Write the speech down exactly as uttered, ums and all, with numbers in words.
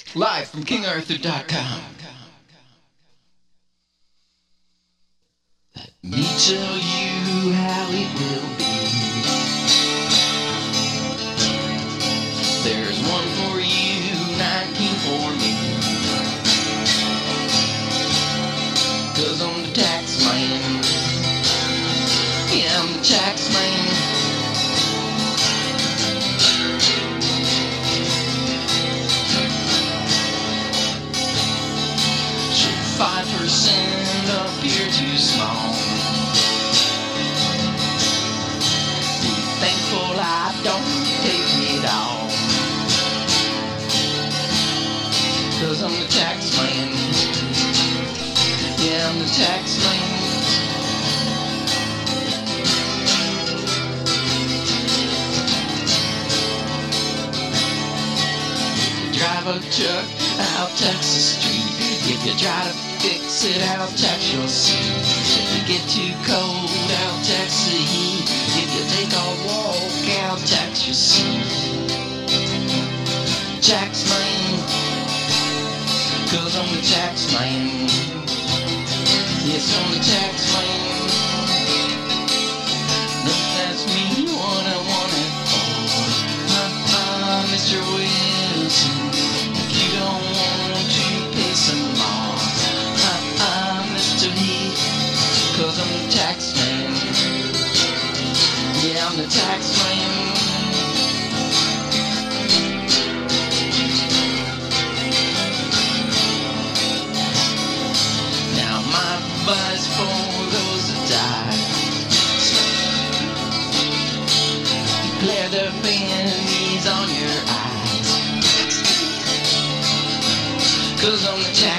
Live from king arthur dot com. Let me tell you how it will be. There's one for you, nineteen for me. Cause I'm the tax man. Yeah, I'm the tax man. Five percent appear too small. Be thankful I don't take it all. Cause I'm the tax man. Yeah, I'm the tax man. Drive a truck out Texas Street. If you try to fix it, I'll tax your seat. If you get too cold, I'll tax the heat. If you take a walk, I'll tax your seat. Tax man, cause I'm the tax man. Yes, I'm the tax man. Don't ask me what I want it for. Uh-uh, Mister Wilson, if you don't want to pay some more, uh-uh, Mister Heath, cause I'm the tax man. Yeah, I'm the tax man. Now my advice for those that die: declare the pennies on your eyes. Cause I'm the tax